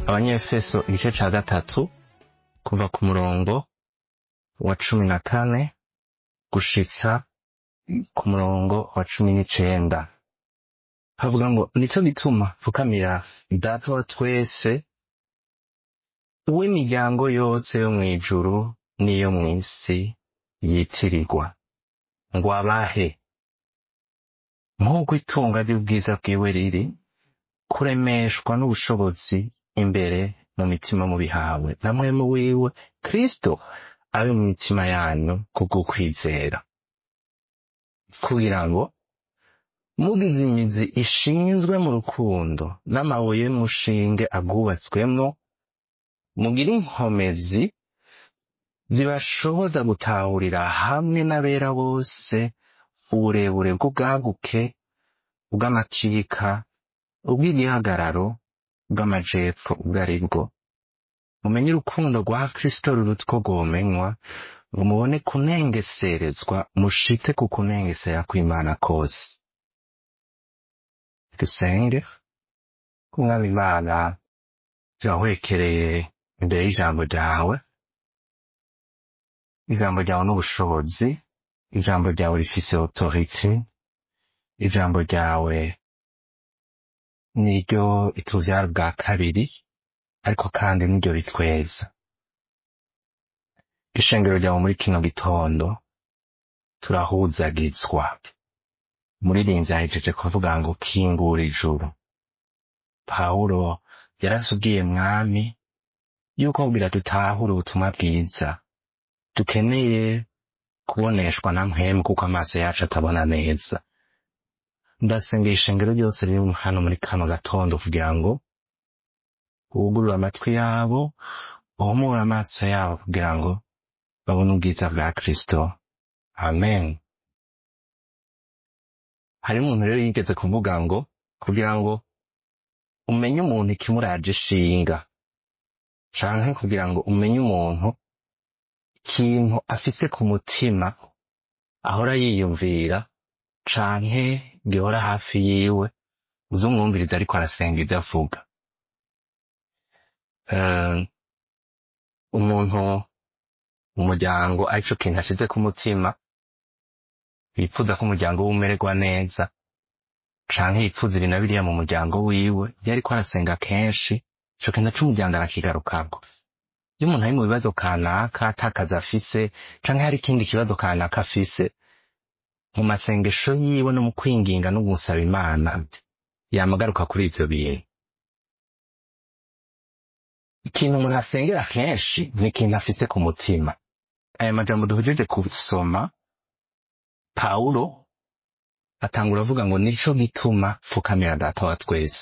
Abanyefeso igice ca gatatu kuva ku murongo wa 14 gushitsa ku murongo wa 19 havuga ngo nico gituma fukamira data wa twese uw'imiryango yose yo mw'ijuru n'iyo mw'isi yitirirwa ngo abahe nk'uko itunga ry'ubwiza bwiwe riri kuremeshwa n'ubushobozi imbere mu mitima mubihawe na mwemu wiwe Kristo abe mu mitima yanyu kubw'ukwizera kugira ngo mugize imizi ishinzwe mu rukundo n'amabuye y'umushinge agwubatswemwo mugire inkomezi zibashoboza gutahurira hamwe n'abera bose uburebure bw'ubwaguke ubw'amakika ubw'igihagararo bw'amajepfo ubwo ari bwo mumenye urukundo rwa Kristo ruruta uko rwomenywa ngo mubone kunengeserezwa mushitse ku kunengesera kw'Imana kose. Dusenge. Mwami Imana turahwekereye imbere y'ijambo ryawe. Ijambo ryawe n'ubushobozi, ijambo ryawe rifise autorité, ijambo ryawe niryo ituvyara bwa kabiri ariko kandi niryo ritweza. Ishengero ryawe muri kino gitondo turahuzagizwa. Umuririmbyi ahejeje kuvuga ngo kingura ijuru. Pawulo yaratubwiye mwami yuko kugira dutahure ubutumwa bwiza dukeneye kuboneshwa na mpwemu kuko amaso yacu atabona neza. Ndasengera ishengero ryose riri hano muri kano gatondo kugira ngo wugurure amatwi yabo, uhumure amaso yabo kugira ngo babone ubwiza bwa Kristo. Amen. Hari umuntu rero yigeze kuvuga ngo kugira ngo umenye umuntu ikimuraje ishinga canke kugira ngo umenye umuntu ikintu afise ku mutima ahora yiyumvira canke gihora hafi yiwe uzumwumviriza ariko arasenga ivyo avuga. Umuntu mu muryango arico kintu ashize ku mutima yipfuza ko umuryango we umererwa neza canke yipfuza ibintu biriya mu muryango wiwe iyo ariko arasenga kenshi ico kintu c'umuryango arakigarukako. Iyo umuntu ari mu bibazo kanaka atakaza afise canke hari ikindi kibazo kanaka afise mu masengesho yiwe no mu kwinginga no gusaba Imana yamagaruka kuri ivyo bintu. Ikintu umuntu asengera kenshi ni ikintu afise ku mutima. Aya majambo duhejeje kusoma Pawulo atangura avuga ngo nico gituma fukamira data wa twese.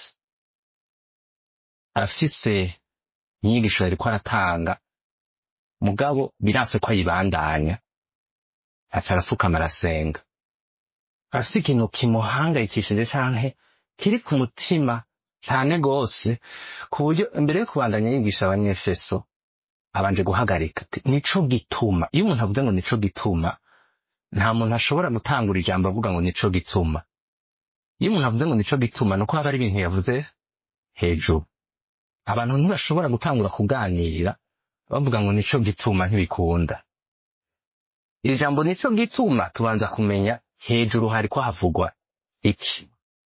Arafise inyigisho yariko aratanga mugabo biranse ko ayibandanya aca arafukama arasenga. Afise ikintu kimuhangayikishije canke kiri ku mutima cane gose ku buryo imbere yo kubandanya yigisha abanyefeso abanje guhagarika ati nico gituma. Iyo umuntu avuze ngo nico gituma nta muntu ashobora gutangura ijambo avuga ngo nico gituma. Iyo umuntu avuze ngo nico gituma nuko haba ari ibintu yavuze hejuru. Abantu ntibashobora gutangura kuganira bavuga ngo nico gituma ntibikunda. Iri jambo nico gituma tubanza kumenya hejuru hariko havugwa iki.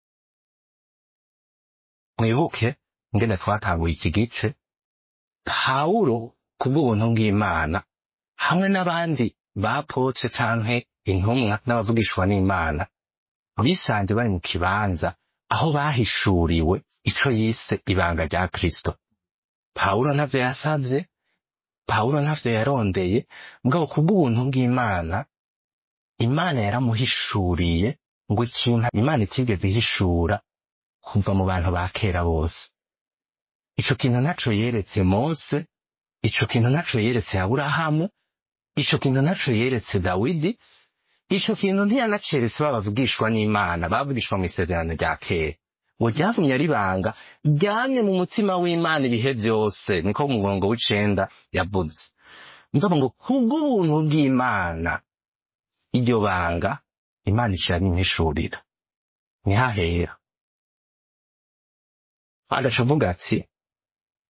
Mwibuke ngene twatanguye iki gice Pawulo kubw'ubuntu bw'Imana hamwe n'abandi bapotre canke intumwa n'abavugishwa n'Imana bisanze bari mu kibanza aho bahishuriwe ico yise ibanga rya Kristo. Pawulo ntavyo yasavye, Pawulo ntavyo yarondeye, mugabo kubw'ubuntu bw'Imana Imana yaramuhishuriye ngo ikintu Imana itigeze ihishura kuva mu bantu ba kera bose. Ico kintu naco yeretse Mose, ico kintu naco yeretse Aburahamu, ico kintu naco yeretse Dawidi, ico kintu ntiyanaceretse babavugishwa n'Imana bavugishwa mw'isezerano rya kera. Ngo ryavumye ari banga ryamye mu mutima w'Imana ibihe vyose, niko mu murongo w'9 yavuze. Mugabo ngo kubw'ubuntu bw'Imana iryo banga Imana icirabimpishurira. Nihahera. Agaca avuga ati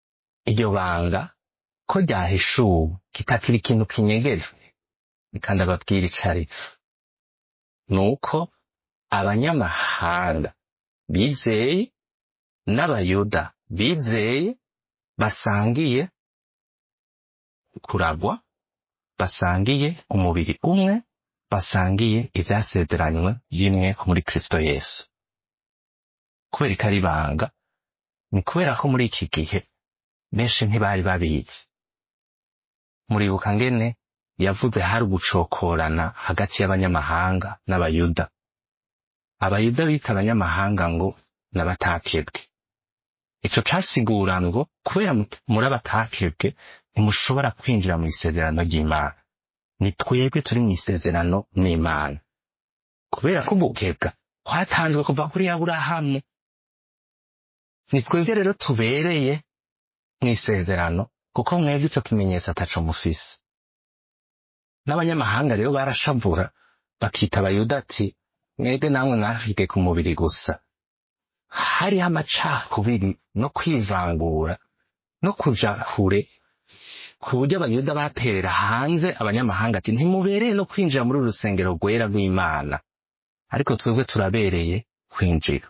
iryo banga ko ryahishuwe kitakiri ikintu kinyegejwe, kandi ababwira icarico, nuko abanyamahanga bizeye n'abayuda bizeye basangiye kuragwa, basangiye umubiri umwe, basangiye ivyasezeranywe bimwe muri Kristo Yesu. Kubera ko ari ibanga, ni kubera ko muri iki gihe benshi ntibari babizi. Muribuka ngene yavuze hari ugucokorana hagati y'abanyamahanga n'abayuda. Abayuda bita abanyamahanga ngo n'abatakebwe. Ico casigura ngo kubera muri abatakebwe ntimushobora kwinjira mu isezerano ry'Imana. Ni twebwe turi mu isezerano n'Imana. Kubera ko gukebwa kwatanzwe kuva kuri Aburahamu. Ni twebwe rero tubereye mu isezerano, kuko mwebwe ico kimenyetso ataco mufise. N'abanyamahanga rero barashavura bakita abayuda ati mwebwe namwe mwafike ku mubiri gusa. Hariho amacakubiri no kwivangura no kuja kure, ku buryo abayuda baterera hanze abanyamahanga ati ntimubereye no kwinjira muri uru rusengero rwera rw'Imana, ariko twebwe turabereye kwinjira.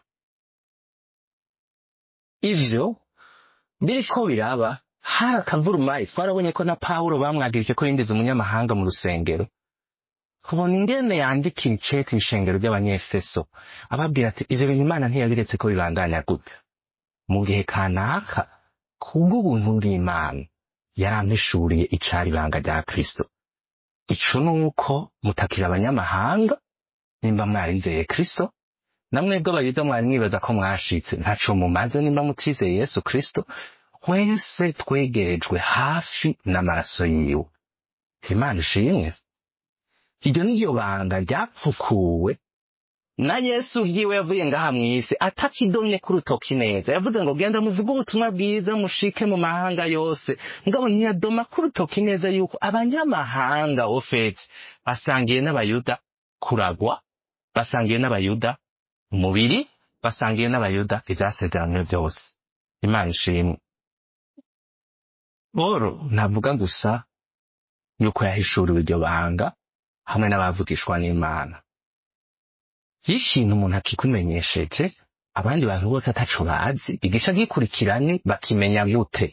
Ivyo biriko biraba, hari akavurumayi. Twarabonye ko na Pawulo bamwagirije ko yinjiza umunyamahanga mu rusengero. Kubona ingene yandikira icete ishengero ry'Abanyefeso ababwira ati ivyo bintu Imana ntiyabiretse ko bibandanya gutya. Mu gihe kanaka kubw'ubuntu bw'Imana yarampishuriye icari ibanga rya Kristo. Ico nuko mutakira abanyamahanga nimba mwarizeye Kristo, namwebwe abayuda mwari mwibaza ko mwashitse ntaco mumaze nimba mutizeye Yesu Kristo. Twese twegerejwe hafi n'amaraso yiwe. Imana ishimwe. Iryo niryo banga ryapfukuwe na Yesu ryiwe yavuye ngaha mw'isi atakidomye ku rutoki neza. Yavuze ngo genda muvuge ubutumwa bwiza mushike mu mahanga yose. Mugabo ntiyadoma ku rutoki neza yuko abanyamahanga ofete basangiye n'abayuda kuragwa, basangiye n'abayuda umubiri, basangiye n'abayuda ivyasezeranywe vyose. Imana ishimwe. Boro ntavuga gusa yuko yahishuriwe iryo banga hamwe n'abavugishwa n'Imana. Iyo ikintu umuntu akikumenyesheje abandi bantu bose ataco bazi, igica gikurikirane bakimenya gute?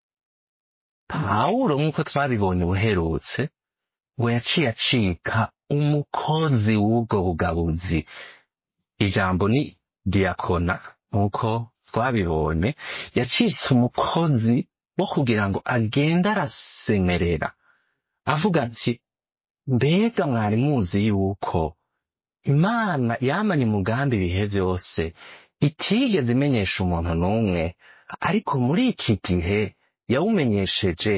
Pawulo nk'uko twabibonye ubuherutse, ngo yaciye acika umukozi w'ubwo bugabuzi. Ijambo ni diakona, nk'uko twabibonye, yacitse umukozi wo kugira ngo agende arasemerera avuga ati mbega mwari muzi yuko Imana yamanye umugambi ibihe vyose, itigeze imenyesha umuntu n'umwe, ariko muri iki gihe yawumenyesheje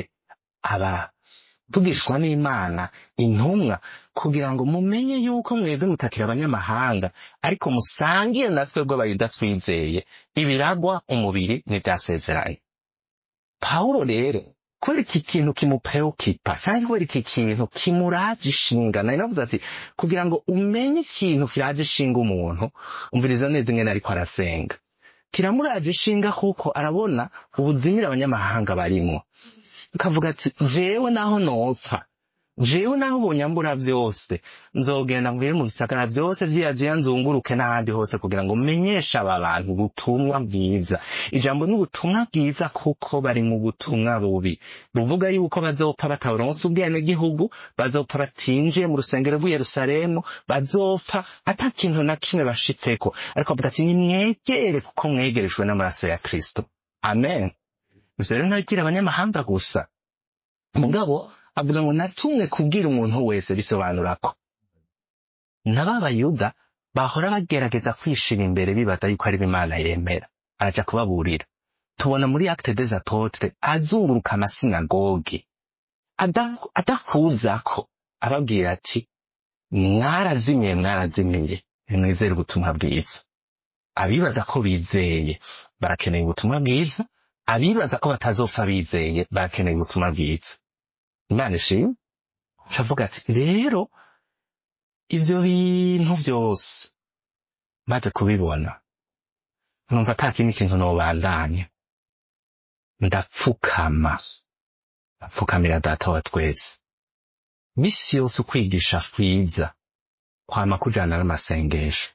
abavugishwa n'Imana, intumwa, kugira ngo mumenye yuko mwebwe mutakira abanyamahanga, ariko musangiye natwe bw'abayuda twizeye ibiragwa umubiri n'ivyasezeranye. Pawulo rero kubera iki kintu kimupreokipa, kandi kubera iki kintu kimuraje ishinga, nari navuze ati kugira ngo umenye ikintu kiraje ishinga umuntu, umviriza neza ingene ariko arasenga. Kiramuraje ishinga kuko arabona ubuzimira abanyamahanga barimwo. Ukavuga ati jewe naho nopfa, jewe naho bonyambura vyose, nzogenda ngwire mu bisagara vyose vy'Aziya nzunguruke n'ahandi hose kugira ngo menyeshe aba bantu ubutumwa bwiza. Ijambo ni ubutumwa bwiza kuko bari mu butumwa bubi buvuga yuko bazopfa bataronse ubwenegihugu, bazopfa batinjiye mu rusengero rw'i Yerusalemu, bazopfa ata kintu na kimwe bashitseko, ariko avuga ati nimwegere kuko mwegerejwe n'amaraso ya Kristo. Amen. Ivyo rero ntabikira abanyamahanga gusa, mugabo avuga ngo natumwe kubwira umuntu wese, bisobanura ko n'abayuda bahora bagerageza kwishira imbere bibaza yuko ari Imana yemera, araja kubaburira. Tubona muri Actes des Apôtres azunguruka amasinagogi adakuzako ababwira ati mwarazimiye mwizere ubutumwa bwiza. Abibaza ko bizeye barakeneye ubutumwa bwiza, abibaza ko batazopfa bizeye barakeneye ubutumwa bwiza. Imana ishimwe. Shavuga ati rero ivyo bintu vyose maze kubibona, numva ata kindi kintu nobandanya. ndapfukamira data wa twese. Misi yose ukwigisha kwiza kwama kujana n'amasengesho.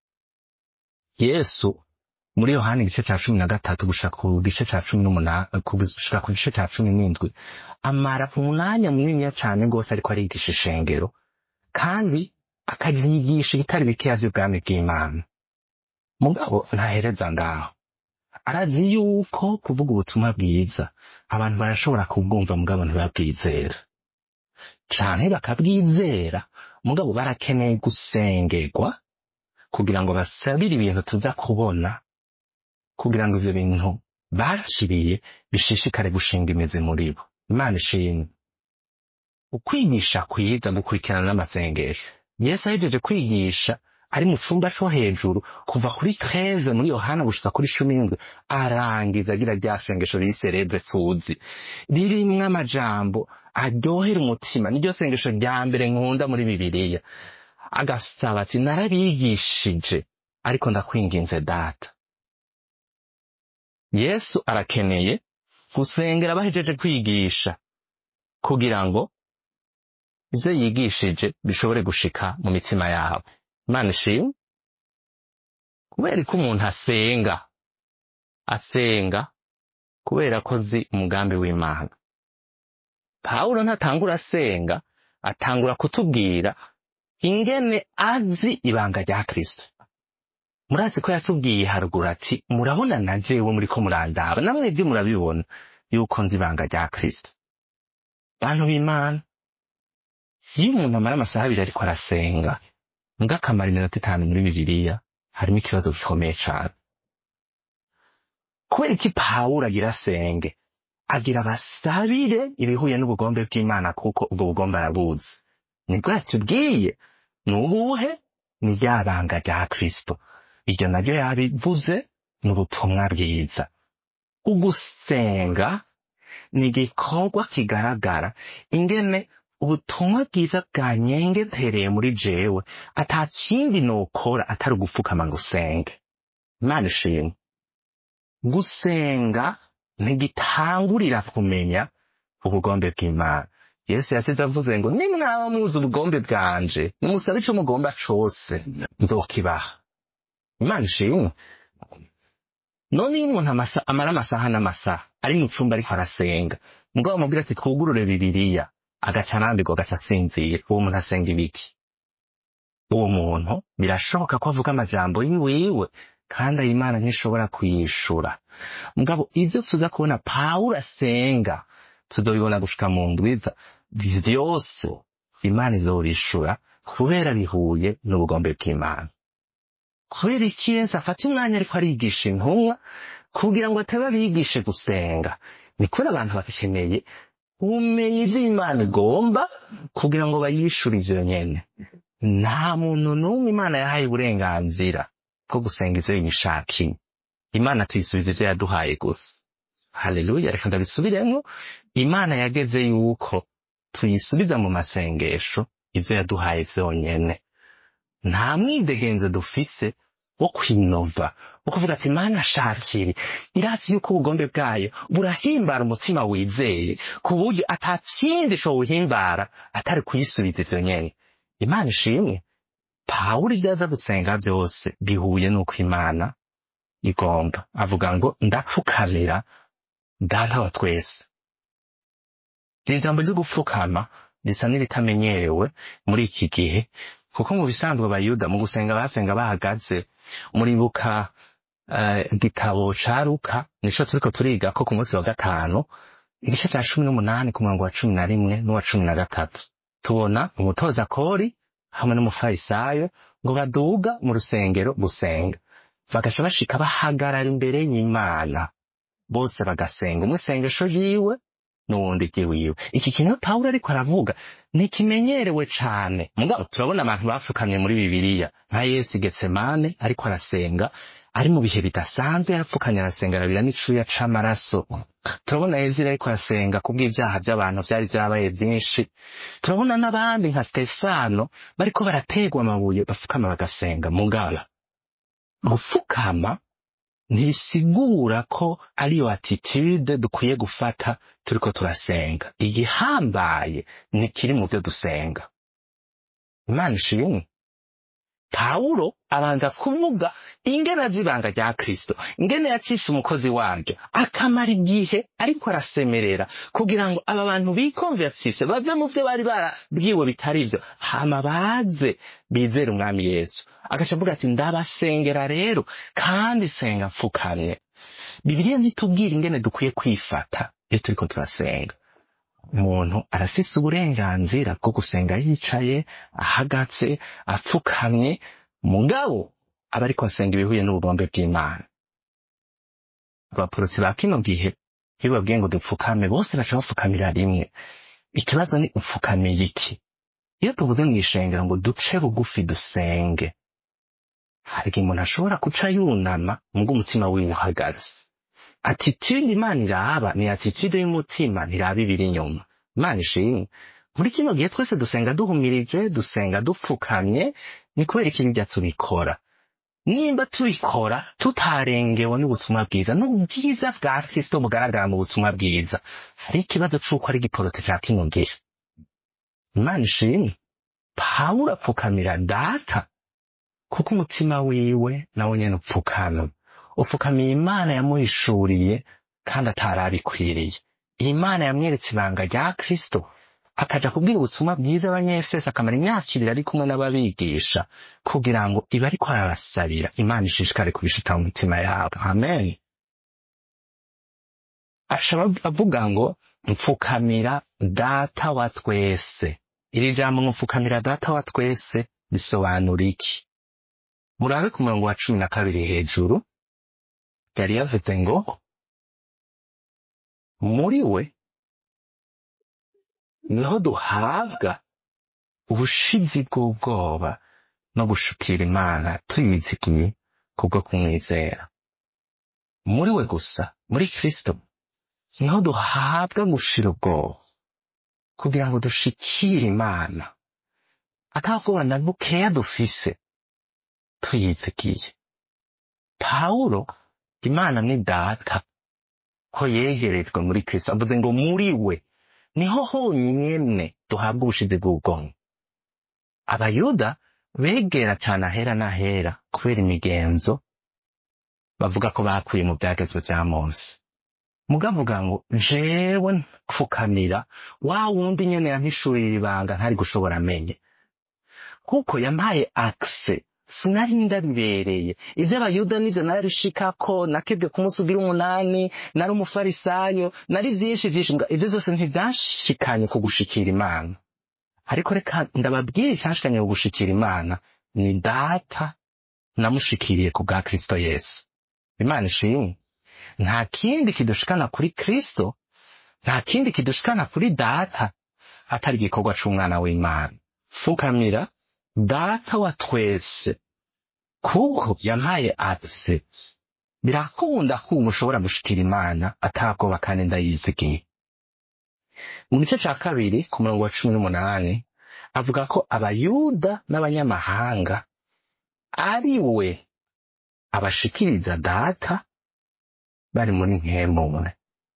Yesu muri Yohana igice ca 13 gushika ku gice ca 18 gushika ku gice ca 17 amara umwanya munini cyane gose ariko arigisha ishengero kandi akayigisha ibitari bikeya vy'ubwami bw'Imana. Mugabo ntahereza ngaho, arazi yuko kuvuga ubutumwa bwiza abantu barashobora kubwumva mugabo ntibabwizera, canke bakabwizera mugabo barakeneye gusengerwa kugira ngo basabire ibintu tuza kubona, kugira ngo ivyo bintu bashiriye bishishikare gushinga imizi muri bo. Imana ishimwe. Ukwigisha kwiza gukurikirana n'amasengesho. Yesu ahejeje kwigisha ari mu cumba co hejuru kuva kuri 13 muri Yohana gushika kuri 17 arangiza agira rya sengesho riserebwe tuzi ririmwo amajambo aryohera umutima. Niryo sengesho rya mbere nkunda muri Bibiliya. Agasaba ati narabigishije ariko ndakwinginze data. Yesu arakeneye gusengera abahejeje kwigisha kugira ngo ivyo yigishije bishobore gushika mu mitima yabo. Imana ishimwe. Kubera ko umuntu asenga kubera ko zi umugambi w'Imana. Pawulo ntatangura asenga, atangura kutubwira ingene azi ibanga rya Kristo. Murazi ko yatubwiye haruguru ati murabona na jewe muri ko murandaba namwe ibyo murabibona yuko nzi ibanga rya Kristo. Bantu b'Imana, iyo umuntu amara amasaha 2 ariko arasenga ngakamara iminota 5 muri Bibiliya, harimo ikibazo gikomeye cyane. Kubera iki Pawulo agira asenge, agira basabire ibihuye n'ubugombe bw'Imana kuko ubwo bugombe arabuzi. Nibwo yatubwiye nubuhe ni ryabanga rya Kristo. Iryo naryo yabivuze n'ubutumwa bwiza. Ugusenga ni igikorwa kigaragara ingene ubutumwa bwiza bwanyengetereye muri jewe atakindi nokora atari ugupfukama ngo usenge. Imana ishimwe. Gusenga ntigitangurira kumenya ubugombe bw'Imana. Yesu yasize avuze ngo nimwaba muzi ubugombe bwanje nimusabe ico mugomba cose ndokibaha. Imana ishimwe. None iyo umuntu amara amasaha n'amasaha ari mu cumba ariko arasenga mugabo amubwira ati twugurure Bibiliya agaca anambirwa agaca asinzira, uwo muntu asenga ibiki? Uwo muntu birashoboka ko avuga amajambo yiwiwe kandi Imana ntishobora kuyishura. Mugabo ivyo tuza kubona Pawulo asenga tuzobibona gushika mu ndwiza vyose Imana izobishura kubera bihuye n'ubugombe bw'Imana. Kubera iki Yesu afata umwanya ariko arigisha intumwa kugira ngo atababigishe gusenga? Ni kubera abantu bakeneye ubumenyi bw'Imana igomba kugira ngo bayishure ivyo nyene. Nta muntu n'umwe Imana yahaye uburenganzira bwo gusenga ivyo yishakiye. Imana tuyisubiza ivyo yaduhaye gusa. Haleluya. Reka ndabisubiremwo. Imana yageze yuko tuyisubiza mu masengesho ivyo yaduhaye vyonyene. Nta mwidegenzo dufise wo kwinova wo kuvuga ati Imana shakiri irazi yuko ubugombe bwayo burahimbara umutima wizeye ku buryo atakindi co buhimbara atari kuyisubiza ivyo nyene. Imana ishimwe. Pawulo ivyaza gusenga vyose bihuye n'uko Imana igomba. Avuga ngo ndapfukamira data wa twese. Iri jambo ryo gupfukama risa n'ibitamenyerewe muri iki gihe kuko mu bisanzwe abayuda mu gusenga basenga bahagaze. Muribuka igitabo ca Luka nico turiko turiga ko ku munsi wa 5 igice ca 18 ku murongo wa 11 n'uwa 13 tubona umutoza kori hamwe n'umufarisayo ngo baduga mu rusengero gusenga, bagaca bashika bahagarara imbere y'Imana bose bagasenga umwe isengesho yiwe n'uwundi ryiwiwe. Iki kintu Pawulo ariko aravuga ntikimenyerewe cane, mugabo turabona abantu bapfukamye muri Bibiliya nka Yesu i Getsemane ariko arasenga ari mu bihe bidasanzwe, yarapfukamye arasenga arabira n'icuya c'amaraso. Turabona Ezira ariko arasenga kubw'ivyaha by'abantu vyari vyabaye vyinshi. Turabona n'abandi nka Stefano bariko barategwa amabuye bapfukama bagasenga. Mugabo gupfukama ntisigura ko ariyo attitude dukwiye gufata turiko turasenga. Igihambaye ni kiri mu byo dusenga. Imana ishimwe. Pawulo abanza kuvuga ingene z'ibanga rya Kristo, ingene yacitse umukozi waryo, akamara igihe ariko arasemerera kugira ngo aba bantu bikonvertise bave mu byo bari barabwiwe bitari byo, hama baze bizere umwami Yesu. Agaca avuga ati ndabasengera rero kandi senga mfukamye. Bibiliya ntitubwira ingene dukwiye kwifata iyo turiko turasenga. Umuntu arafise uburenganzira bwo gusenga yicaye, ahagaze, apfukamye, mugabo aba ariko asenga ibihuye n'ubugombe bw'Imana. Abaporotsi ba kino gihe iyo babwiye ngo dupfukame bose baca bapfukamira rimwe. Ikibazo ni upfukamiye iki? Iyo tuvuze mw'ishengero ngo duce bugufi dusenge, hari igihe umuntu ashobora kuca yunama muga umutima wiwe uhagaze. Attitude Imana iraba ni attitude y'umutima, ntiraba ibiri inyuma. Imana ishimwe. Muri kino gihe twese dusenga duhumirije, dusenga dupfukamye, ni kubera iki bijya tubikora. Nimba tubikora tutarengewe n'ubutumwa bwiza, n'ubwiza bwa Kristo bugaragara mu butumwa bwiza, hari ikibazo c'uko ari igiporoti ca kino gihe. Imana ishimwe. Pawulo apfukamira Data kuko umutima wiwe nawe nyene upfukama. Ufukamiye Imana yamuhishuriye kandi atarabikwiriye. Imana yamweretse ibanga rya Kristo, akaja kubwira ubutumwa bwiza abanyefeso, akamara imyaka 2 ari kumwe n'ababigisha kugira ngo ibe ariko arabasabira Imana ishishikare kubishita mu mitima yabo. Amen. Ashaba avuga ngo mfukamira Data wa twese. Iri jambo mfukamira Data wa twese risobanura iki? Murabe ku murongo wa 12 hejuru yari yavuze ngo muri we niho duhabwa ubushizi bw'ubwoba no gushukira Imana tuyizigiye kubwo kumwizera. Muri we gusa, muri Kristo, niho duhabwa gushira ubwoba kugira ngo dushikire Imana atabwoba na bukeya dufise tuyizigiye. Pawulo, Imana ni Data ko yegerejwe muri Kristo, avuze ngo muri we niho honyene duhabwa ubushizi bw'ubwoba. Abayuda begera cyane ahera n'ahera kubera imigenzo bavuga ko bakuye mu byagezwe bya Mose. Mugavuga ngo jewe mfukamira wa wundi nyene yampishurira ibanga ntari gushobora amenye, kuko yampaye access sinari ndabibereye. Ivyo abayuda nivyo narishikako, nakebwe ku munsi ugira 8, nari umufarisayo, nari vyinshi ivyo zose ntivyashikanye ku gushikira Imana. Ariko reka ndababwira icyashikanye ku gushikira Imana ni Data namushikiriye ku bwa Kristo Yesu. Imana ishimwe. Nta kindi kidushikana kuri Kristo, nta kindi kidushikana kuri Data atari igikorwa c'umwana w'Imana. Fukamira Data wa twese kuko yampaye access. Birakunda ko umushobora gushikira Imana atabwoba kandi ndayizigiye. Mu gice ca 2 ku murongo wa 18 avuga ko abayuda n'abanyamahanga ari we abashikiriza Data bari muri nkemumwe.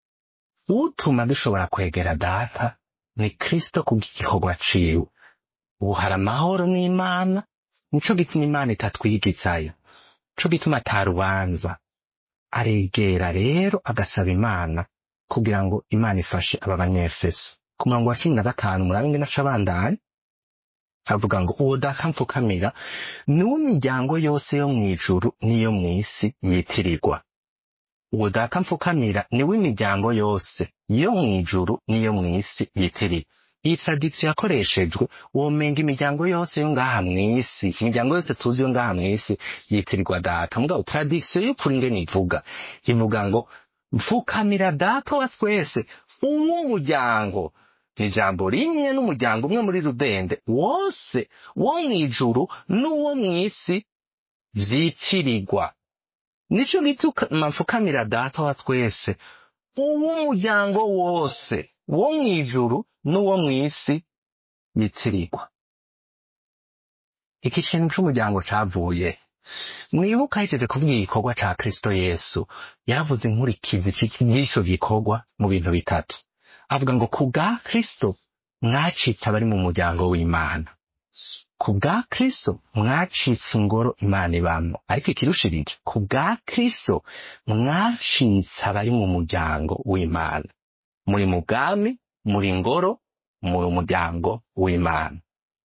Utuma dushobora kwegera Data ni Kristo kubw'igikorwa ciwe. Ubu hari amahoro n'Imana, nico gituma Imana itatwigizayo, nico gituma atarubanza. Aregera rero agasaba Imana kugira ngo Imana ifashe aba banyefeso. Ku murongo wa 15 murabe ingene acabandanya avuga ngo uwo Data mfukamira niwo imiryango yose yo mw'ijuru n'iyo mw'isi yitirirwa. Uwo Data mfukamira niwo imiryango yose yo mw'ijuru n'iyo mw'isi yitirirwa. Iyi tradition yakoreshejwe womenga imiryango yose yo ngaha mw'isi, imiryango yose tuzi yo ngaha mw'isi yitirirwa Data. Mugabo tradition y'ukuri ingene ivuga ngo mfukamira Data wa twese uw'umuryango. Ijambo rimwe n'umuryango umwe muri rudende wose wo mw'ijuru n'uwo mw'isi vyitirirwa. Nico gituma mfukamira Data wa twese uw'umuryango wose wo mw'ijuru n'uwo mw'isi yitirirwa. Iki kintu c'umuryango cavuye mwibuka ahejeje kuvuga igikorwa ca Kristo Yesu yavuze inkurikizi c'ico gikorwa mu bintu bitatu. Avuga ngo ku bwa Kristo mwacitse abari mu muryango w'Imana. Ku bwa Kristo mwacitse ingoro Imana ibamwo. Ariko ikirushirije, ku bwa Kristo mwacitse abari mu muryango w'Imana. Muri mu bwami, muri ngoro, muri muryango w'Imana.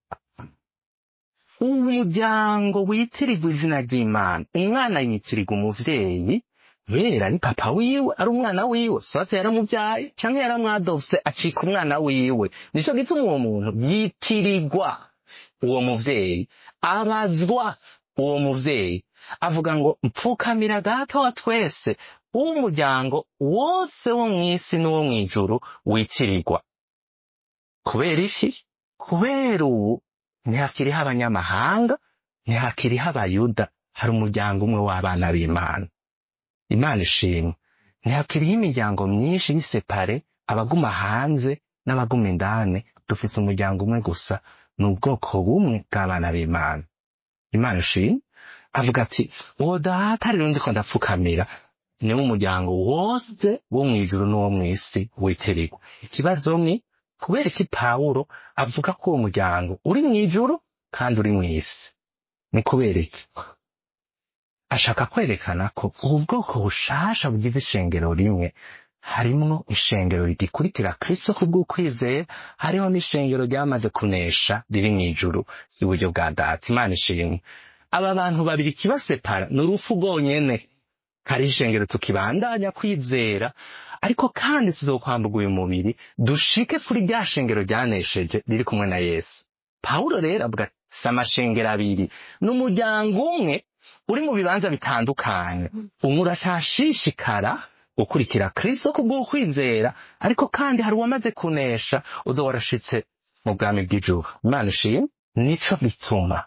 Umuryango witirirwa izina ry'Imana. Umwana yitirirwa umuvyeyi, kubera ni papa wiwe, ari umwana wiwe, swatse yaramuvyaye canke yaramwadopse acika umwana wiwe. Nico gituma uwo muntu yitirirwa uwo muvyeyi, abazwa uwo muvyeyi. Avuga ngo mpfukamira data wa twese, w'umuryango wose wo mw'isi n'uwo mw'ijuru witirirwa. Kubera iki? Kubera ubu ntihakiriho abanyamahanga, ntihakiriho abayuda, hari umuryango umwe w'abana b'Imana. Imana ishimwe. Ntihakiriho imiryango myinshi y'isepare, abaguma hanze n'abaguma indani. Dufise umuryango umwe gusa, ni ubwoko bumwe bw'abana b'Imana. Imana ishimwe. Avuga ati uwo data rero ndiko ndapfukamira niwo umuryango wose wo mw'ijuru n'uwo mw'isi witirirwa. Ikibazo ni kubera iki Pawulo avuga ko uwo muryango uri mw'ijuru kandi uri mw'isi? Ni kubera iki? Ashaka kwerekana ko ubu bwoko bushasha bugize ishengero rimwe, harimwo ishengero rigikurikira Kristo kubw'ukwizera, hariho n'ishengero ryamaze kunesha riri mw'ijuru iburyo bwa Data. Imana ishimwe. Aba bantu babiri kibasepara ni urupfu rwonyene. Hari ishengero tukibandanya kwizera, ariko kandi tuzokwambuka uyu mubiri dushike kuri rya shengero ryanesheje riri kumwe na Yesu. Pawulo rero avuga si amashengero abiri, n'umuryango umwe uri mu bibanza bitandukanye. Umwe urashishikara gukurikira Kristo kubw'ukwizera, ariko kandi hari uwamaze kunesha uzo warashitse mu bwami bw'ijuru. Imana ishimwe. Nico bituma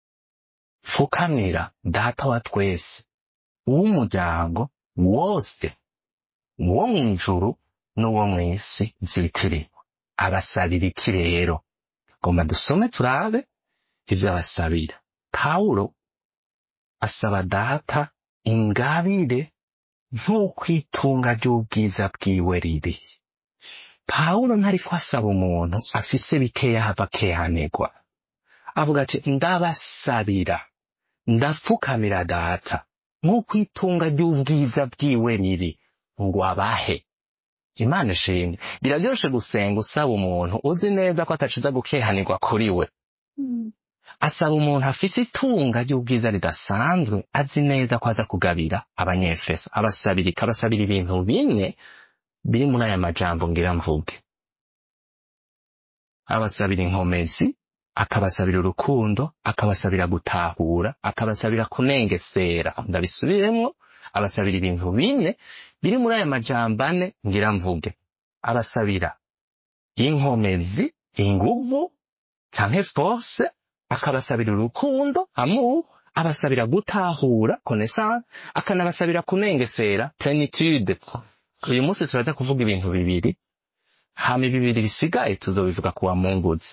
pfukamira data wa twese w'umuryango wose wo mw'ijuru n'uwo mw'isi vyitirirwa. Abasabira iki rero? Gomba dusome turabe ivyo abasabira. Pawulo asaba data ingabire nk'uko itunga ry'ubwiza bwiwe riri. Pawulo ntariko asaba umuntu afise bikeya hava kehanirwa. Avuga ati ndabasabira, ndapfukamira data nk'uko itunga ry'ubwiza bwiwe riri ngo abahe. Imana ishimwe. Biraryoshe gusenga usaba umuntu uzi neza ko ataciza gukehanirwa kuri we. Asaba umuntu afise itunga ry'ubwiza ridasanzwe, azi neza ko aza kugabira abanyefeso. Abasabira ibintu bine biri muri aya majambo ngira mvuge. Abasabira inkomezi, akabasabira urukundo, akabasabira gutahura, akabasabira kunengesera. Ndabisubiremwo. Abasabira ibintu bine biri muri aya majambo ane ngira mvuge. Abasabira inkomezi, inguvu canke force, akabasabira urukundo, amour, abasabira gutahura, connaissance, akanabasabira kunengesera, plenitude. Uyu munsi turaza kuvuga ibintu bibiri, hama bibiri bisigaye tuzobivuga kuwa Munguzi.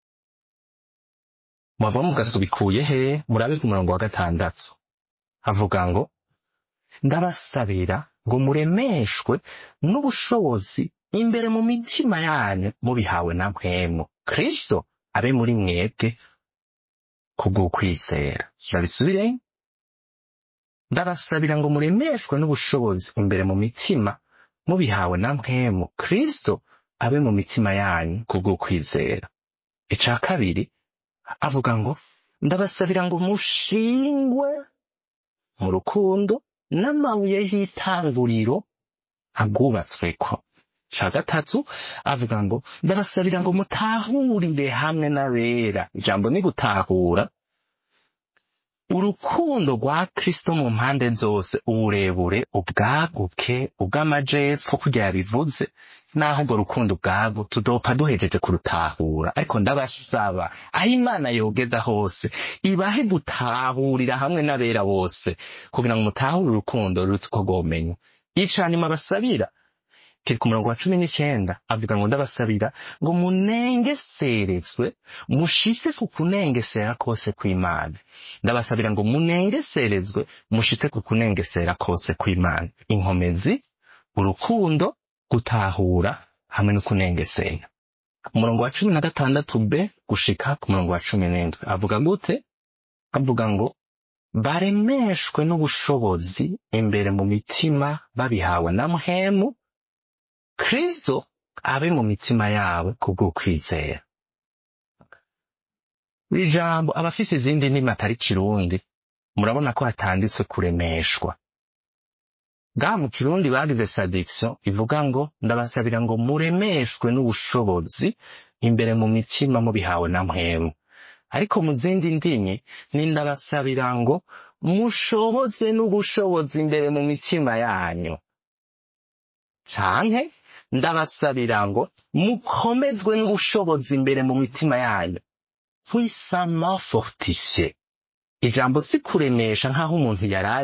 Mwava mugasubikuye he? Murabe ku murongo wa 6. Avuga ngo ndabasabira ngo muremeshwe n'ubushobozi imbere mu mitima yanyu mubihawe na mpwemu Kristo abe muri mwebwe kubw'ukwizera. Ndabisubire. Ndabasabira ngo muremeshwe n'ubushobozi imbere mu mitima mubihawe na mpwemu Kristo abe mu mitima yanyu kubw'ukwizera. Ica kabiri avuga ngo ndabasabira ngo mushingwe mu rukundo n'amabuye y'itanguriro agwubatsweko. Ica gatatu avuga ngo ndabasabira ngo mutahurire hamwe n'abera. Ijambo ni gutahura urukundo rwa Kristo mu mpande zose, uburebure, ubwaguke, ubw'amajepfo kurya yabivuze, naho urwo rukundo ubwabwo tudopfa duhejeje kurutahura. Ariko ndabasaba aho Imana yogeza hose ibahe gutahurira hamwe n'abera bose, kugira ngo mutahure urukundo ruruta uko rwomenywa. Ica nyuma basabira kiri ku murongo wa 19 avuga ngo ndabasabira ngo munengeserezwe mushitse ku kunengesera kose kw'Imana. Ndabasabira ngo munengeserezwe mushitse ku kunengesera kose kw'Imana. Inkomezi, urukundo, gutahura hamwe no kunengesera. Umurongo wa 16b gushika ku murongo wa 17 avuga gute? Avuga ngo baremeshwe n'ubushobozi imbere mu mitima babihawe na Mpwemu, Kristo abe mu mitima yawe kubw'ukwizera. Ijambo abafise izindi ndimi atari Kirundi murabona ko hatanditswe kuremeshwa. Ngaha mu Kirundi bagize traduction ivuga ngo ndabasabira ngo muremeshwe n'ubushobozi imbere mu mitima mubihawe na Mpwemu. Ariko mu zindi ndimi ni ndabasabira ngo mushobozwe n'ubushobozi imbere mu mitima yanyu. Canke ndabasabira ngo mukomezwe n'ubushobozi imbere mu mitima yanyu. Puissamment fortifié. Ijambo si kuremesha nk'aho umuntu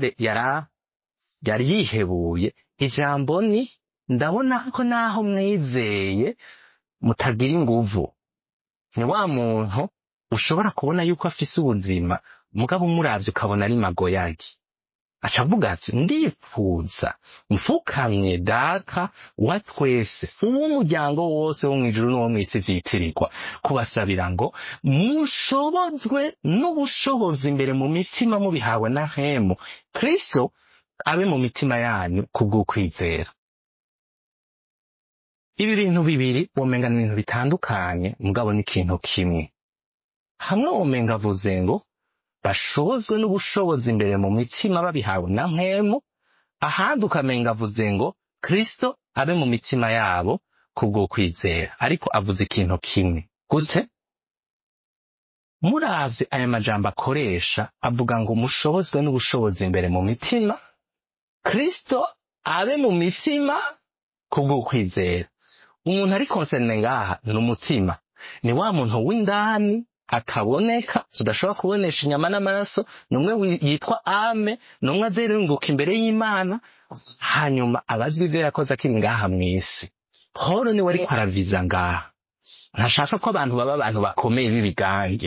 yari yihebuye. Ijambo ni ndabona ko naho mwizeye mutagira inguvu. Ni wa muntu ushobora kubona yuko afise ubuzima mugabo umuravye ukabona ari magoyagi. Acavuga ati ndipfuza mfukamye data wa twese umuryango wose wo mwijuru no mwisi vyitirirwa kubasabira ngo mushobozwe n'ubushobozi imbere mu mitima mubihawe na Mpwemu, Kristo abe mu mitima yanyu kubw'ukwizera. Ibi bintu bibiri womenga ni ibintu bitandukanye mugabo ni ikintu kimwe. Hamwe womenga avuze ngo bashobozwe n'ubushobozi imbere mu mitima babihawe na Mpwemu, ahandi ukamenga avuze ngo Kristo abe mu mitima yabo kubw'ukwizera. Ariko avuze ikintu kimwe. Gute? Muravye aya majambo akoresha avuga ngo mushobozwe n'ubushobozi imbere mu mitima, Kristo abe mu mitima kubw'ukwizera. Umuntu ari concerne ngaha ni umutima. Ni wa muntu w'indani akaboneka tudashobora kubonesha inyama n'amaraso, numwe yitwa ame, numwe azerunguka imbere y'Imana, hanyuma abazwi ivyo yakoze akiri ngaha mw'isi. Paulo niwe ariko araviza ngaha. Ntashaka ko abantu baba abantu bakomeye b'ibigange.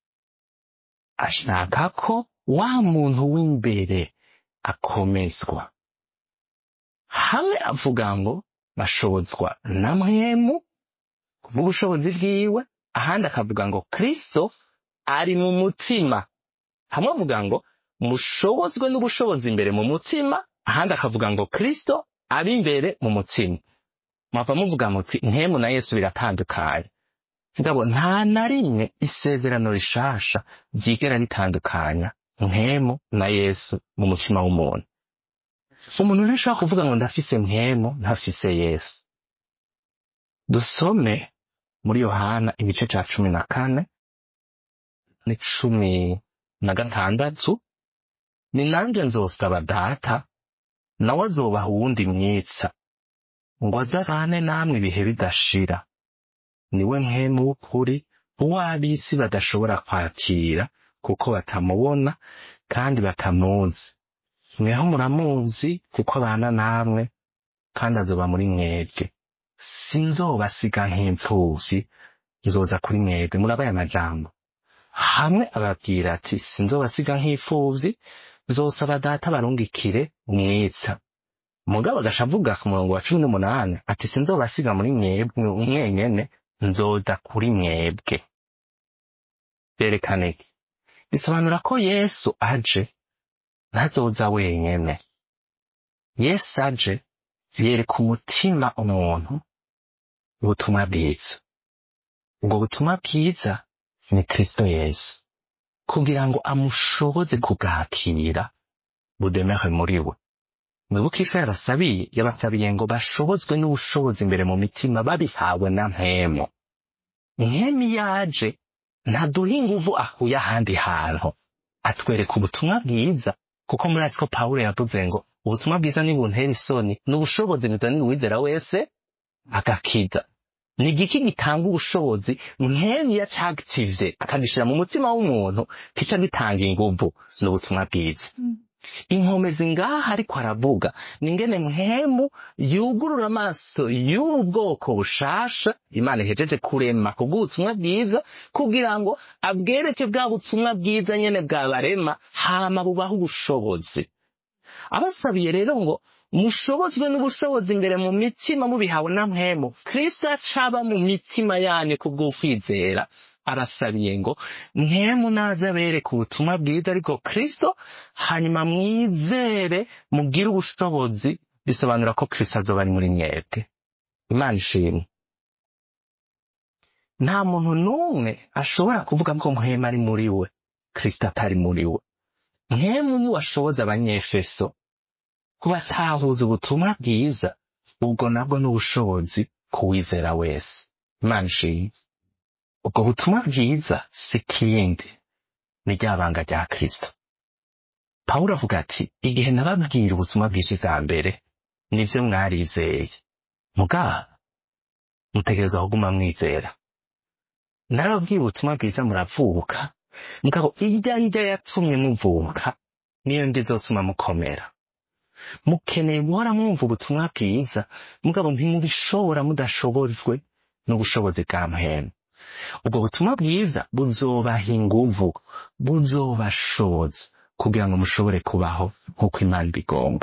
Ashaka ko wa muntu w'imbere akomezwa. Hamwe avuga ngo bashobozwa na Mpwemu kubw'ubushobozi bwiwe, ahandi akavuga ngo Kristo ari mu mutima. Hamwe avuga ngo mushobozwe n'ubushobozi imbere mu mutima, ahandi akavuga ngo Kristo ari imbere mu mutima. Mwava muvuga muti Mpwemu na Yesu biratandukanye. Ngabo nta na rimwe isezerano rishasha ryigera ritandukanya Mpwemu na Yesu mu mutima w'umuntu. Umuntu ntashobora kuvuga ngo ndafise Mpwemu ntafise Yesu. Dusome muri Yohana igice ca 14 ni 16. Ni nanje nzosaba data nawe azobaha uwundi mwitsa ngo azabane namwe ibihe bidashira. Niwe Mpwemu w'ukuri uw'ab'isi badashobora kwakira kuko batamubona kandi batamuzi. Mweho muramuzi kuko abana namwe kandi azoba muri mwebwe. Sinzobasiga nk'imfuvyi, nzoza kuri mwebwe. Murabaye amajambo. Hamwe ababwira ati sinzobasiga nk'imfuvyi, nzosaba data barungikire umwitsa. Mugabo agashavuga ku murongo wa 18 ati sinzobasiga muri mwebwe mwenyene, nzoza kuri mwebwe. Berekane iki? Bisobanura ko Yesu aje ntazoza wenyene. Yesu aje yereka umutima umuntu ubutumwa bwiza. Ubwo butumwa bwiza ni Kristo Yesu, kugira ngo amushoboze kubwakira budemere muri we. Mwibuke icyo yabasabiye ngo bashobozwe n'ubushobozi imbere mu mitima babihawe na Mpwemu. Mpwemu yaje ntaduha inguvu akuye ahandi hantu, atwereka ubutumwa bwiza, kuko murazi ko Pawulo yavuze ngo ubutumwa bwiza ni buntera isoni, n'ubushobozi bizanira uwizera wese agakiza. Ni igiki gitanga ubushobozi? Mpwemu yacagtivye akagishira mu mutima w'umuntu kica gitanga inguvu, n'ubutumwa bwiza. inkomezi ngaha ariko aravuga ni ingene mpwemu yugurura amaso y'ubu bwoko bushasha Imana ihejeje kurema kubw'ubutumwa bwiza kugira ngo abwereke bwa butumwa bwiza nyene bwabarema hama bubaho ubushobozi. Abasabiye rero ngo mushobozwe n'ubushobozi imbere mu mitima mubihawe na mpwemu Kristo acaba mu mitima yanyu kubw'ukwizera. Arasabiye ngo mpwemu naza abereke ubutumwa bwiza ariko Kristo hanyuma mwizere mugire ubushobozi, bisobanura ko Kristo azoba ari muri mwebwe. Imana ishimwe. Nta muntu n'umwe ashobora kuvuga ko mpwemu ari muri we Kristo atari muri we. Mpwemu niwe ashoboza Abanyefeso kubatahuza ubutumwa bwiza, ubwo nabwo n'ubushobozi kuwizera wese. Imana ishimwe. Ubwo butumwa bwiza si kindi ni rya banga rya Kristo. Pawulo avuga ati igihe nababwira ubutumwa bwiza bwa mbere nivyo mwarizeye, mugabo mutegerezwa kuguma mwizera. Narababwira ubutumwa bwiza muravuka, mugabo irya yatumye muvuka niyo ndizotuma mukomera. Mukeneye guhora mwumva ubutumwa bwiza, mugabo ntimubishobora mudashobojwe n'ubushobozi bwa mpwemu. Ubwo butumwa bwiza buzobaha inguvu, buzobashoboza kugira ngo mushobore kubaho nk'uko Imana ibigomba.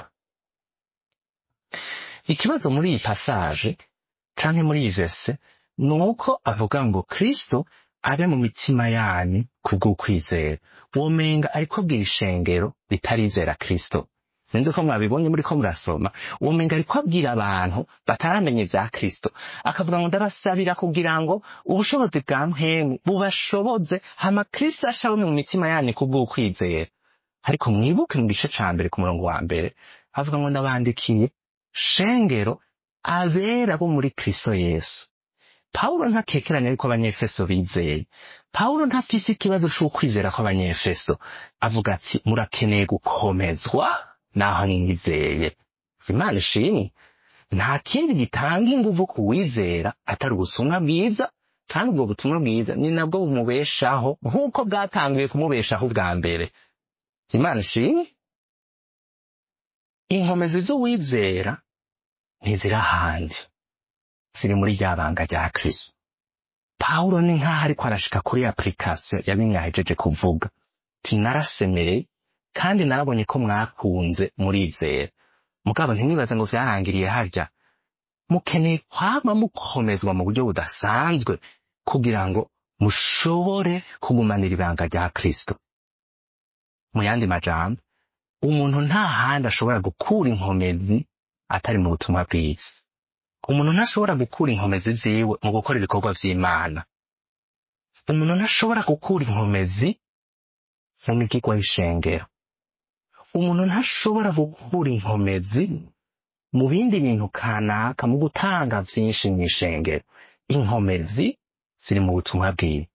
Ikibazo muri iyi passage canke muri iyi verse nuko avuga ngo Kristo abe mu mitima yanyu kubw'ukwizera. Womenga ariko abwira ishengero ritarizera Kristo. Sinzi ko mwabibonye muri ko murasoma, womenga ariko abwira abantu bataramenye vya Kristo, akavuga ngo ndabasabira kugira ngo ubushobozi bwa mpwemu bubashoboze hama Kristo ashabe mu mitima yanyu kubw'ukwizera. Ariko mwibuke mu gice ca mbere ku murongo wa mbere avuga ngo ndabandikiye shengero abera bo muri Kristo Yesu. Pawulo ntakekeranya yuko Abanyefeso bizeye. Pawulo ntafise ikibazo c'ukwizera kw'Abanyefeso. Avuga ati murakeneye gukomezwa naho mwizeye. Imana ishimwe. Nta kindi gitanga inguvu kuwizera atari ubutumwa bwiza, kandi ubwo butumwa bwiza ni nabwo bumubeshaho nk'uko bwatangiye kumubeshaho bwa mbere. Imana ishimwe. Inkomezi z'uwizera ntiziri ahandi, ziri muri rya banga rya Kristo. Pawulo ni nk'aho ariko arashika kuri application yabimwahejeje kuvuga. Ati narasemereye kandi narabonye ko mwakunze murizera, mugabo ntimwibaze ngo vyarangiriye harya. Mukeneye kwama mukomezwa mu buryo budasanzwe kugira ngo mushobore kugumanira ibanga rya Kristo. Mu yandi majambo, umuntu nta handi ashobora gukura inkomezi atari mu butumwa bwiza. Umuntu ntashobora gukura inkomezi ziwe mu gukora ibikorwa vy'Imana. Umuntu ntashobora gukura inkomezi mu migigwa y'ishengero. Umuntu ntashobora gukura inkomezi mu bindi bintu kanaka, mu gutanga vyinshi mw'ishengero. Inkomezi ziri mu butumwa bwiwe.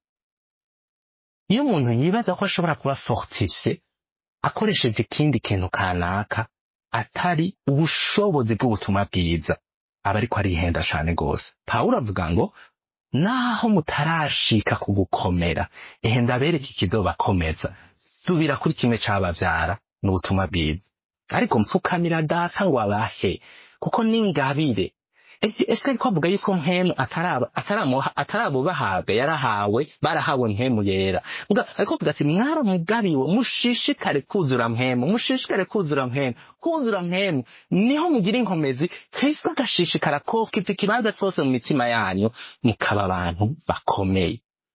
Iyo umuntu yibaza ko ashobora kuba fortifié akoresheje ikindi kintu kanaka atari ubushobozi bw'ubutumwa bwiza, aba ariko arihenda cane gose. Pawulo avuga ngo naho mutarashika ku gukomera, ndabereke ikizobakomeza. Subira kuri kimwe cabavyara n'ubutumwa bwiza. Ariko mpfukamira data ngo abahe, kuko n'ingabire. Ese ariko avuga yuko mpwemu atarabubahabwa, yarahawe, barahawe mpwemu yera. Ariko avuga ati mwaramugabiwe, mushishikare kuzura mpwemu, mushishikare kuzura mpwemu. Kuzura mpwemu niho mugira inkomezi, Kristo agashishikara ko kiva ikibanza cose mu mitima yanyu, mukaba abantu bakomeye.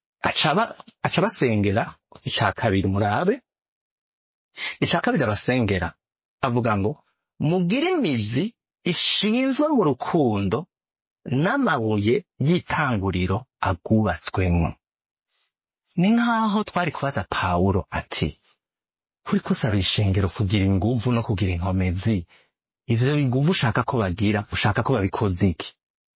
Aca basengera ica kabiri, murabe. Ica kabiri abasengera avuga ngo mugire imizi ishinzwe mu rukundo n'amabuye y'itanguriro agubatswemwo. Ni nk'aho twari kubaza Pawulo ati kuri kusaba ishengero kugira inguvu no kugira inkomezi, ivyo inguvu ushaka ko bagira, ushaka ko babikoze iki?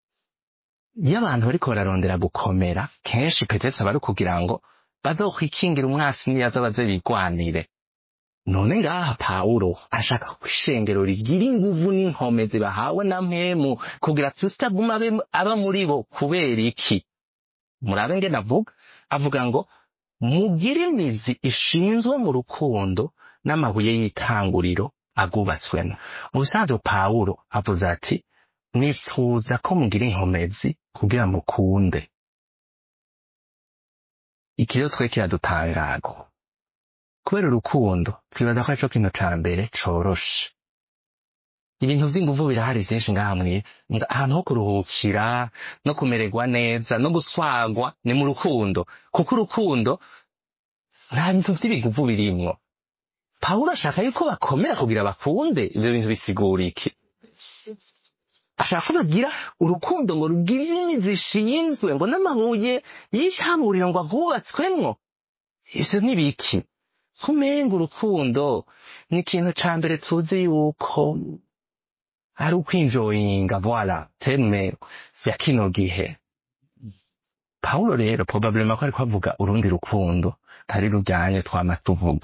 Iyo abantu bariko bararondera gukomera, kenshi petetse bari kugira ngo bazokwikingira umwasi niyaza baze bigwanire. None ngaha Pawulo ashaka ko ishengero rigira inguvu n'inkomezi bahawe na mpwemu kugira Kristo aguma aba muri bo. Kubera iki? Murabe ngene avuga ngo mugire imizi ishinzwe mu rukundo n'amabuye y'itanguriro agubatswemo. Mu bisanzwe Pawulo avuze ati nifuza ko mugira inkomezi kugira mukunde. Iki rero twe kiradutangaza kubera urukundo twibaza ko arico kintu ca mbere coroshe. Ibintu vy'inguvu birahari vyinshi ngahamwe, ahantu ho kuruhukira no kumererwa neza no guswagwa ni mu rukundo, kuko urukundo nta bintu vy'ibiguvu birimwo. Pawulo ashaka yuko bakomera kugira bakunde. Ivyo bintu bisigura iki? Ashaka ko bagira urukundo ngo rugira imizi ishinzwe, ngo n'amabuye y'itanguriro ngo ahubatswemwo. Ivyo n'ibiki? Kumenga urukundo ni ikintu ca mbere tuzi yuko ari ukwinjoyinga, voila, teme ya kino gihe. Pawulo rero probablement ko ariko avuga urundi rukundo tari rujyanye twama tuvuga.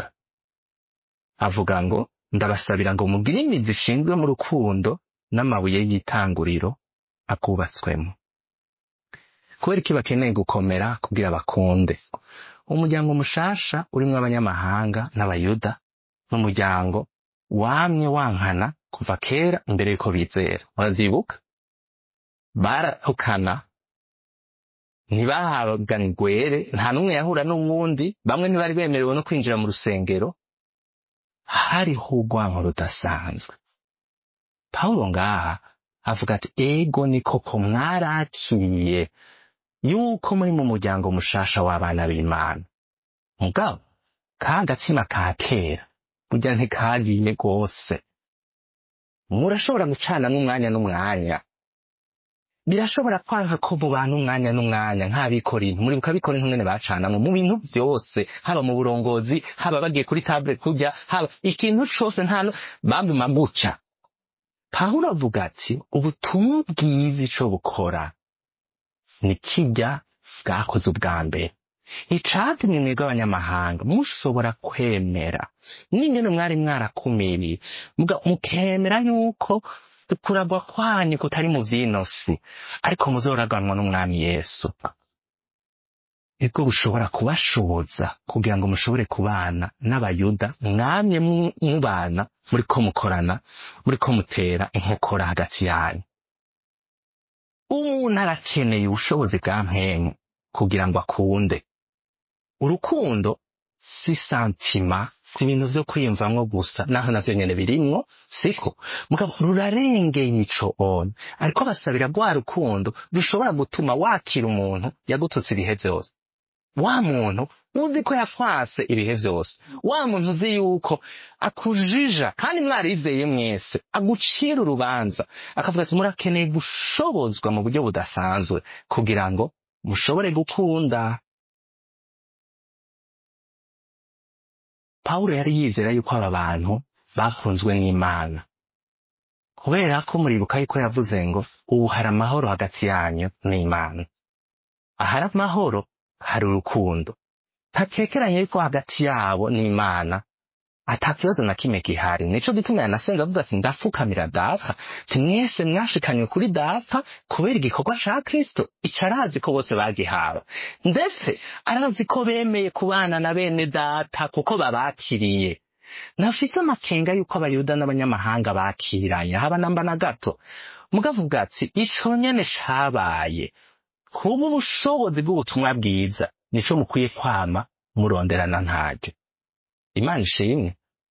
Avuga ngo ndabasabira ngo mugire imizi ishinzwe mu rukundo n'amabuye y'itanguriro akubatswemo. Kubera iki bakeneye gukomera kugira bakunde? Umuryango mushasha urimwo abanyamahanga n'abayuda n'umuryango wamye wankana kuva kera imbere yuko bizera. Murazibuka? Baratukana, ntibahabwa ingwere, nta n'umwe yahura n'uwundi, bamwe ntibari bemerewe no kwinjira mu rusengero. Hariho urwanko rudasanzwe. Pawulo ngaha avuga ati ego ni koko mwarakiriye yuko muri mu muryango mushasha w'abana b'Imana. Mugabo ka gatsima ka kera burya ntikagiye rwose. Murashobora gucana n'umwanya n'umwanya, birashobora kwanka ko mubana umwanya n'umwanya nk'abikorinto. Muri bukabikorinto ngene bacanamwo mu bintu vyose, haba mu burongozi, haba bagiye kuri table kurya, haba ikintu cose nta baguma buca. Pawulo avuga ati ubutumwa bwiza ico bukora ni kirya bwakoze ubwa mbere. Icatumye mwebwe abanyamahanga mushobora kwemera n'ingene mwari mwarakumiriye mukemera yuko kuragwa kwanyu kutari mu vy'inosi, ariko muzoraganwa n'umwami Yesu. Ego bushobora kubashoboza kugira ngo mushobore kubana n'abayuda mwamye mubana, muriko mukorana, muriko mutera inkokora hagati yanyu. Umuntu arakeneye ubushobozi bwa mpemu kugira ngo akunde. Urukundo si santima, si ibintu vyo kwiyumvamwo gusa, naho navyo nyene birimwo, siko mugabo rurarengeye ico ona. Ariko basabira rwa rukundo rushobora gutuma wakira umuntu yagututse ibihe vyose, wa muntu uzi ko yakwase ibihe vyose, wa muntu uzi yuko akujija kandi mwarizeye mwese, agucira urubanza akavuga ati murakeneye gushobozwa mu buryo budasanzwe kugira ngo mushobore gukunda. Pawulo yari yizera yuko aba bantu bakunzwe n'Imana, kubera ko muribuka yuko yavuze ngo ubu hari amahoro hagati yanyu n'Imana. Ahari amahoro hari urukundo. Ntakekeranye yuko hagati yabo n'Imana ata kibazo na kimwe gihari. Nico gituma yanasenze avuga ati ndafukamira data, ati mwese mwashikanywe kuri data kubera igikorwa ca Kristo. Ico arazi ko bose bagihawe, ndetse arazi ko bemeye kubana na bene data kuko babakiriye. Nafise amakenga yuko abayuda n'abanyamahanga bakiranye haba namba na gato. Mugavuga ati ico nyene cabaye kuba ubushobozi bw'ubutumwa bwiza nico mukwiye kwama muronderana ntaryo. Imana ishimwe.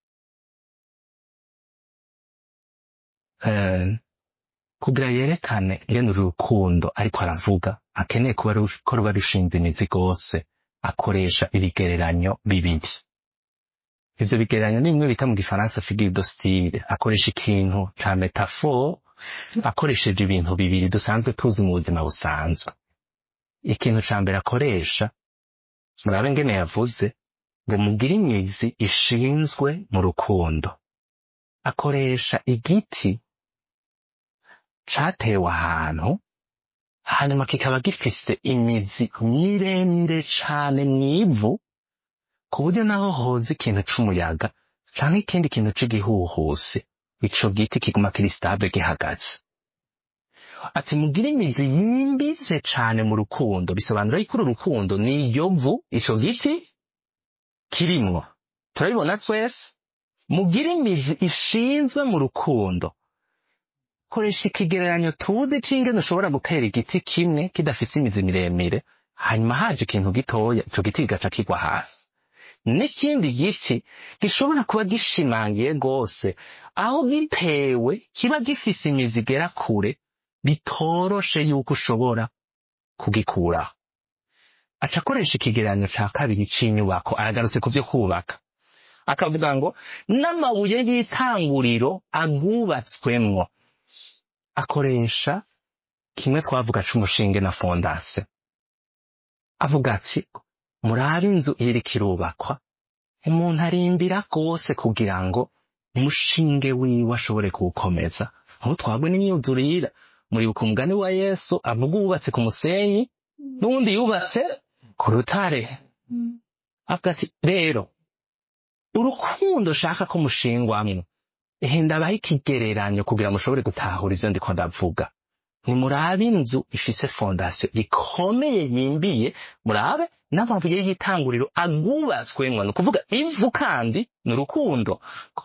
Kugira yerekane ngene urukundo ariko aravuga akeneye kuba ruba rushinze imizi gose, akoresha ibigereranyo bibiri. Ivyo bigereranyo ni bimwe bita mu gifaransa figure de style. Akoresha ikintu ca metaphore, akoresheje ibintu bibiri dusanzwe tuzi mu buzima busanzwe. Ikintu ca mbere akoresha, murabe ngene yavuze ngo mugire imizi ishinzwe mu rukundo. Akoresha igiti catewe ahantu, hanyuma kikaba gifise imizi miremire cane mw'ivu, ku buryo naho hoza ikintu c'umuyaga canke ikindi kintu c'igihuhusi, ico giti kiguma kiri stable gihagaze. Ati mugire imizi yimbitse cane mu rukundo. Bisobanura yuko uru rukundo ni iyo vu ico giti kirimwo. Turabibona twese. mugire imizi ishinzwe mu rukundo. Koresha ikigereranyo tuzi c'ingene ushobora gutera igiti kimwe kidafise imizi miremire, hanyuma haje ikintu gitoya, ico giti kigaca kigwa hasi. N'ikindi giti gishobora kuba gishimangiye gose, aho gitewe kiba gifise imizi igera kure, bitoroshe yuko ushobora kugikuraho. Aca akoresha ikigereranyo ca kabiri c'inyubako, aragarutse ku vyo kubaka. Akavuga ngo n'amabuye y'itanguriro agubatswemwo. Akoresha kimwe twavuga c'umushinge na fondasiyo. Avuga ati murabe inzu iriko irubakwa, umuntu arimbira rwose kugira ngo umushinge wiwe ashobore kuwukomeza. Aho twabwe n'imyuzurira, muribuka umugani wa Yesu avuga uwubatse ku musenyi n'uwundi yubatse ku rutare. Avuga ati rero urukundo shaka ko mushingwamwo, ndabaha ikigereranyo kugira mushobore gutahura ivyo ndiko ndavuga. Nimurabe inzu ifise fondasiyo ikomeye yimbiye, murabe n'amabuye y'itanguriro agubatswemwo, ni ukuvuga ivu kandi ni urukundo.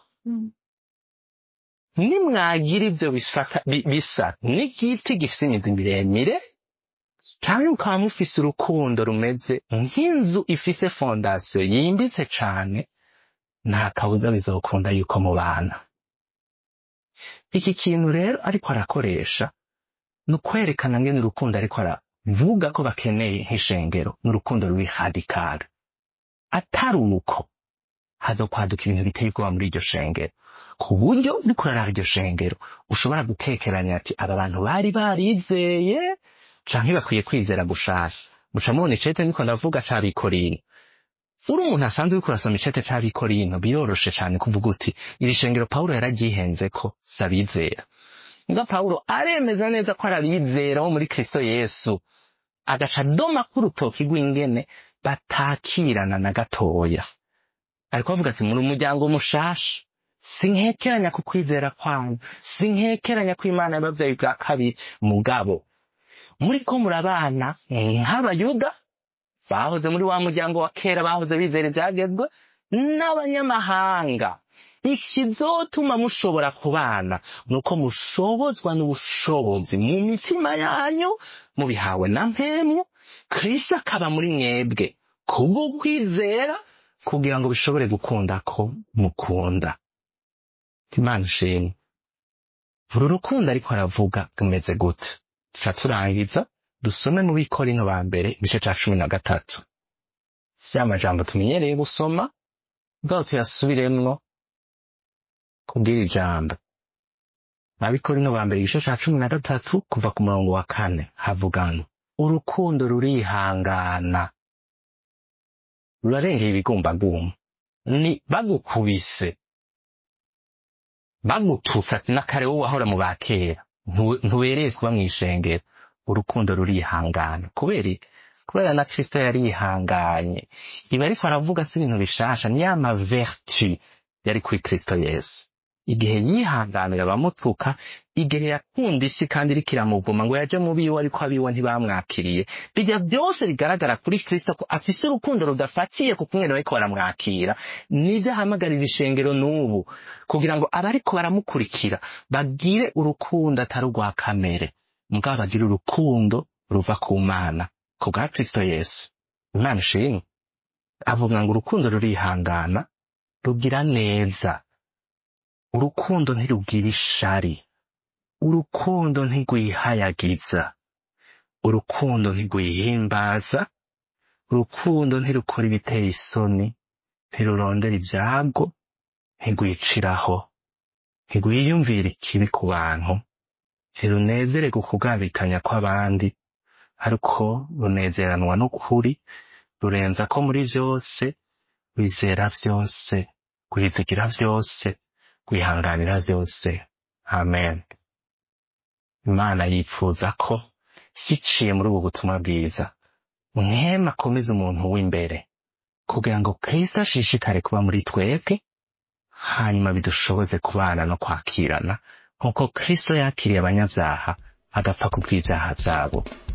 Nimwagira ivyo bisa n'igiti gifise imizi miremire, canke mukaba mufise urukundo rumeze nk'inzu ifise fondasiyo yimbitse cane, nta kabuza bizokunda yuko mubana. Iki kintu rero ariko arakoresha ni ukwerekana ngene urukundo ariko aravuga ko bakeneye nk'ishengero n'urukundo ruri radikale. Atari uko hazokwaduka ibintu biteye ubwoba muri iryo shengero, ku buryo uriko uraraba iryo shengero ushobora gukekeranya ati aba bantu bari barizeye canke bakwiye kwizera gushasha. Muca mubona icete niko ndavuga c'Abikorino. Uri umuntu asanzwe uriko urasoma icete c'Abikorino, biroroshe cane kuvuga uti iri shengero Pawulo yararyihenzeko sabizera. Nga Pawulo aremeza neza ko arabizera bo muri Kristo Yesu, agaca doma k'urutoki rw'ingene batakirana na gatoya. Ariko avuga ati muri umuryango mushasha, sinkekeranya ku kwizera kwanyu, sinkekeranya ko Imana y'abavyeyi bwa kabiri, mugabo muriko murabana nk'Abayuda bahoze muri wa muryango wa kera, bahoze bizera ivyagezwe, n'abanyamahanga. Ikizotuma mushobora kubana nuko mushobozwa n'ubushobozi mu mitima yanyu mubihawe na mpemu, Kristo akaba muri mwebwe kubwo kwizera, kugira ngo bishobore gukunda ko mukunda. Imana ishimwe. Uru rukundo ariko aravuga rumeze gute? Tuca turangiza dusome mu Bikorino ba mbere igice ca 13. Si amajambo tumenyereye gusoma, bwaho tuyasubiremwo kubwira ijambo. Abikorino ba mbere igice ca 13 kuva ku murongo wa 4 havuga ngo urukundo rurihangana, rurarengera ibigumbagumba. Ni bagukubise, bagututse ati nakare wowe wahora mu bakera, ntubereye kuba mw'ishengero, urukundo rurihangana. Kubera na Kristo yarihanganye. Ibi ariko aravuga si ibintu bishasha, ni ya ma vertu yari kuri Kristo Yesu. Igihe yihanganira abamutuka, igihe yakunda isi kandi iriko iramuvuma ngo yaje mu biwe ariko abiwe ntibamwakiriye, bijya byose bigaragara kuri Kristo ko afise urukundo rudafatiye ku kumwe bariko baramwakira. Nivyo ahamagarira ishengero n'ubu, kugira ngo abariko baramukurikira bagire urukundo atari urwa kamere, mugabo bagire urukundo ruva ku Mana, ku bwa Kristo Yesu. Imana ishimwe. Avuga ngo urukundo rurihangana, rugira neza. Urukundo ntirugira ishari, urukundo ntirwihayagiza, urukundo ntirwihimbaza, urukundo ntirukora ibiteye isoni, ntirurondera ibyago, ntirwiciraho, ntirwiyumvira ikibi ku bantu, ntirunezererwa ukugabitanya kw'abandi, ariko runezeranwa n'ukuri, rurenza ko muri vyose, wizera vyose, kwizigira vyose, kwihanganira vyose. Amen. Imana yipfuza ko siciye muri ubu butumwa bwiza mwema akomeza umuntu w'imbere, kugira ngo Kristo ashishikare kuba muri twebwe, hanyuma bidushoboze kubana no kwakirana nk'uko Kristo yakiriye abanyabyaha agapfa kubw'ibyaha vyabo.